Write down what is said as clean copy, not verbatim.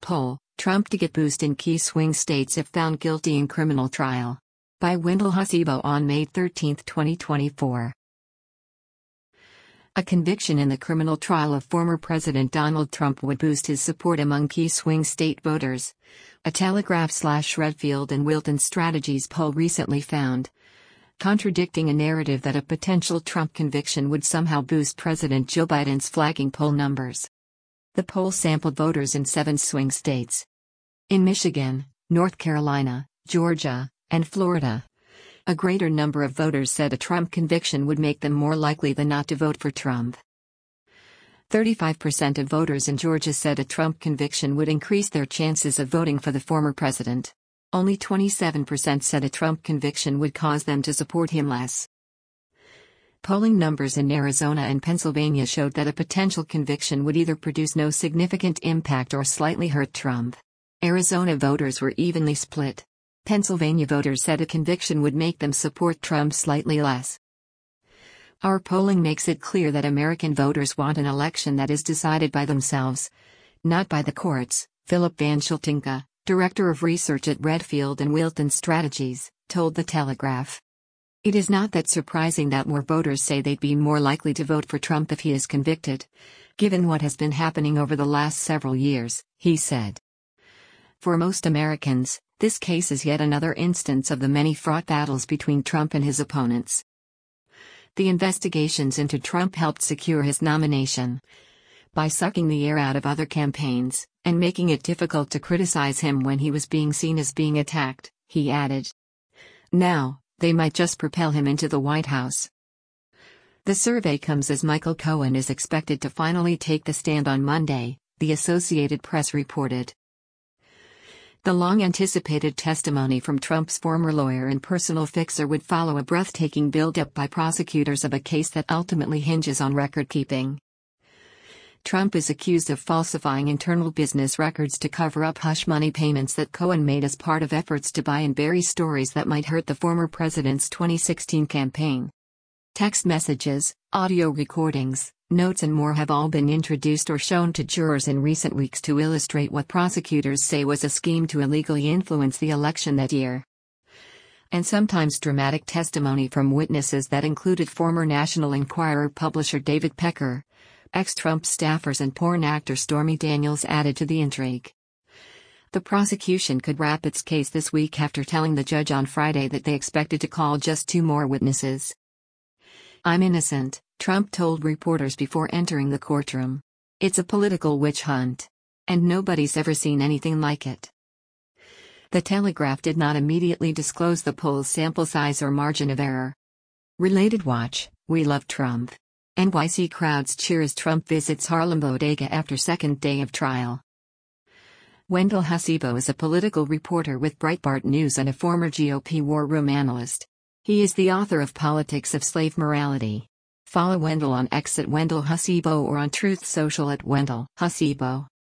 poll, Trump to get boost in key swing states if found guilty in criminal trial. By Wendell Hasibo on May 13, 2024. A conviction in the criminal trial of former President Donald Trump would boost his support among key swing state voters. A Telegraph/Redfield and Wilton Strategies poll recently found, contradicting a narrative that a potential Trump conviction would somehow boost President Joe Biden's flagging poll numbers. The poll sampled voters in 7 swing states. In Michigan, North Carolina, Georgia, and Florida. A greater number of voters said a Trump conviction would make them more likely than not to vote for Trump. 35% of voters in Georgia said a Trump conviction would increase their chances of voting for the former president. Only 27% said a Trump conviction would cause them to support him less. Polling numbers in Arizona and Pennsylvania showed that a potential conviction would either produce no significant impact or slightly hurt Trump. Arizona voters were evenly split. Pennsylvania voters said a conviction would make them support Trump slightly less. Our polling makes it clear that American voters want an election that is decided by themselves, not by the courts, Philip Van Schultinga, director of research at Redfield and Wilton Strategies, told The Telegraph. It is not that surprising that more voters say they'd be more likely to vote for Trump if he is convicted, given what has been happening over the last several years, he said. For most Americans, this case is yet another instance of the many fraught battles between Trump and his opponents. The investigations into Trump helped secure his nomination by sucking the air out of other campaigns and making it difficult to criticize him when he was being seen as being attacked, he added. Now, they might just propel him into the White House. The survey comes as Michael Cohen is expected to finally take the stand on Monday, the Associated Press reported. The long-anticipated testimony from Trump's former lawyer and personal fixer would follow a breathtaking build-up by prosecutors of a case that ultimately hinges on record-keeping. Trump is accused of falsifying internal business records to cover up hush money payments that Cohen made as part of efforts to buy and bury stories that might hurt the former president's 2016 campaign. Text messages, audio recordings, notes and more have all been introduced or shown to jurors in recent weeks to illustrate what prosecutors say was a scheme to illegally influence the election that year. And sometimes dramatic testimony from witnesses that included former National Enquirer publisher David Pecker, ex-Trump staffers and porn actor Stormy Daniels added to the intrigue. The prosecution could wrap its case this week after telling the judge on Friday that they expected to call just 2 more witnesses. "I'm innocent," Trump told reporters before entering the courtroom. "It's a political witch hunt. And nobody's ever seen anything like it." The Telegraph did not immediately disclose the poll's sample size or margin of error. Related Watch, We Love Trump. NYC crowds cheer as Trump visits Harlem Bodega after second day of trial. Wendell Hasibo is a political reporter with Breitbart News and a former GOP war room analyst. He is the author of Politics of Slave Morality. Follow Wendell on X at Wendell Hasibo or on Truth Social at Wendell Hasibo.